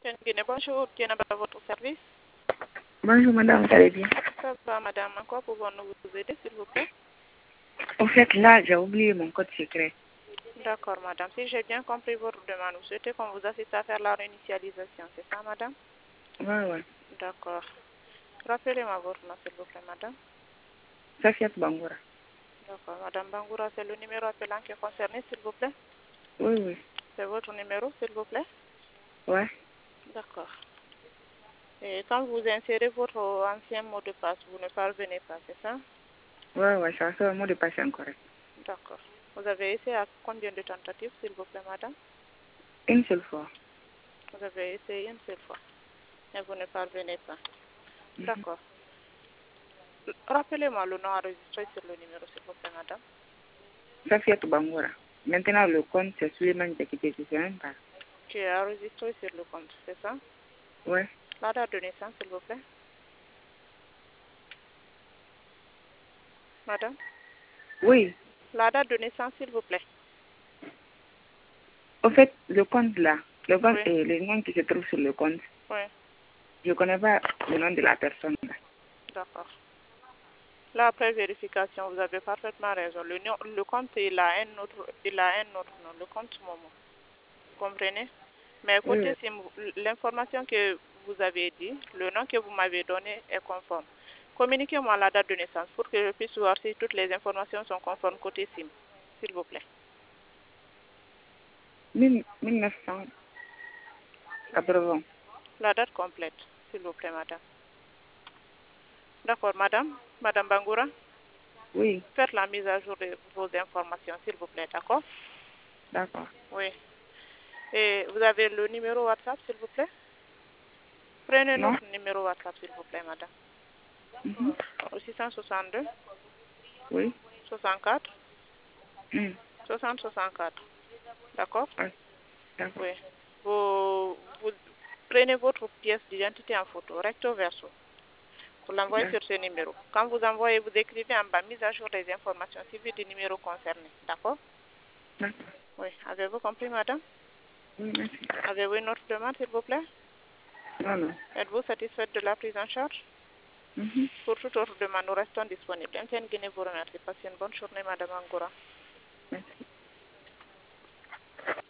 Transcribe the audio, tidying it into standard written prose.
Guinée, bonjour, qui est à votre service? Bonjour madame, vous allez bien? Ça va madame, en quoi pouvons-nous vous aider s'il vous plaît? Au fait, là, j'ai oublié mon code secret. D'accord madame, si j'ai bien compris votre demande, vous souhaitez qu'on vous assiste à faire la réinitialisation, c'est ça madame? Ouais. D'accord. Rappelez-moi votre nom s'il vous plaît madame. Safiat Bangoura. D'accord, madame Bangoura, c'est le numéro appelant qui est concerné s'il vous plaît? Oui. C'est votre numéro s'il vous plaît? Ouais. D'accord. Et quand vous insérez votre ancien mot de passe, vous ne parvenez pas, c'est ça? Ouais, ça c'est un mot de passe incorrect. D'accord. Vous avez essayé à combien de tentatives, s'il vous plaît, madame? Une seule fois. Vous avez essayé une seule fois et vous ne parvenez pas. D'accord. Rappelez-moi le nom enregistré sur le numéro, s'il vous plaît, madame. Safiat Bangoura. Maintenant, le compte, c'est Suleiman Diakité, je sais même pas. Qui est enregistré sur le compte, c'est ça? Ouais. La date de naissance, s'il vous plaît. Madame? Oui. La date de naissance, s'il vous plaît. Au fait, le compte là, le compte Oui. et le nom qui se trouve sur le compte, Oui. je ne connais pas le nom de la personne là. D'accord. Là, après vérification, vous avez parfaitement raison. Le compte, il a un autre nom, le compte Momo. Vous comprenez? Mais côté Oui. SIM, l'information que vous avez dit, le nom que vous m'avez donné est conforme. Communiquez-moi la date de naissance pour que je puisse voir si toutes les informations sont conformes côté SIM, s'il vous plaît. 1980. La date complète, s'il vous plaît, madame. D'accord, madame Bangoura? Oui. Faites la mise à jour de vos informations, s'il vous plaît, d'accord? D'accord. Oui. Et vous avez le numéro WhatsApp, s'il vous plaît? Prenez Non? notre numéro WhatsApp, s'il vous plaît, madame. Au 662 Oui. 64 60 64. D'accord? Ouais. D'accord. Oui. Vous prenez votre pièce d'identité en photo, recto verso. Vous l'envoyez sur ce numéro. Quand vous envoyez, vous écrivez en bas mise à jour des informations suivies du numéro concerné. D'accord? D'accord. Oui. Avez-vous compris, madame? Oui, merci. Avez-vous une autre demande, s'il vous plaît? Non. Êtes-vous satisfaite de la prise en charge? Pour toute autre demande, nous restons disponibles. Guinée vous remercie. Passez une bonne journée, madame Angoura. Merci.